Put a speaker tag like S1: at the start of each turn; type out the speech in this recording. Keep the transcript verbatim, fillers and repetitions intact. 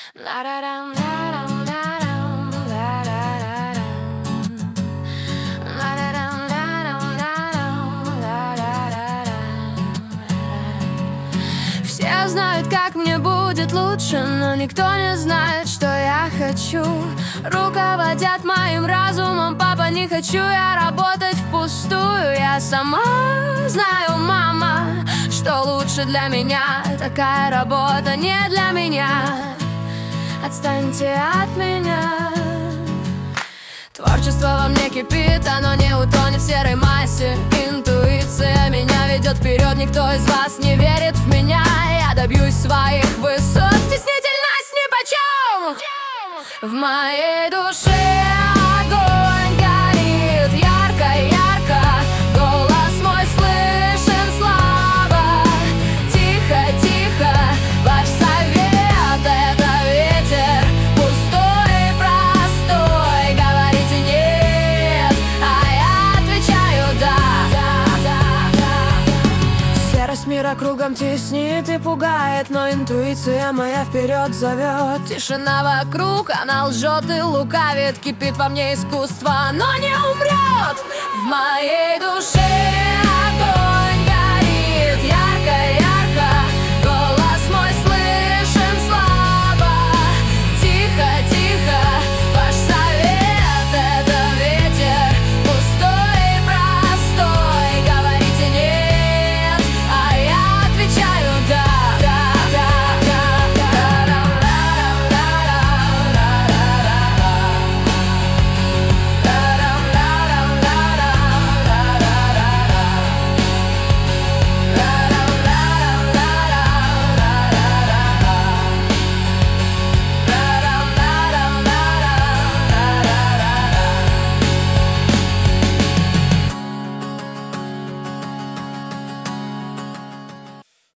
S1: Все знают, как мне будет лучше, но никто не знает, что я хочу. Руководят моим разумом, папа, не хочу я работать впустую. Я сама знаю, мама, что лучше для меня. Такая работа не для меня. Отстаньте от меня. Творчество во мне кипит, оно не утонет в серой массе. Интуиция меня ведет вперед, никто из вас не верит в меня. Я добьюсь своих высот, стеснительность нипочем. В моей душе огонь горит ярко-ярко. Голос мой слышен слабо. Тихо-тихо, ваш совет — это ветер пустой и простой. Говорите нет, а я отвечаю да. Серость мира кругом теснит и пугает, но интуиция моя вперед зовет. Тишина вокруг, она лжет и лукавит. Кипит во мне искусство, но не умрет. В моей душе огонь.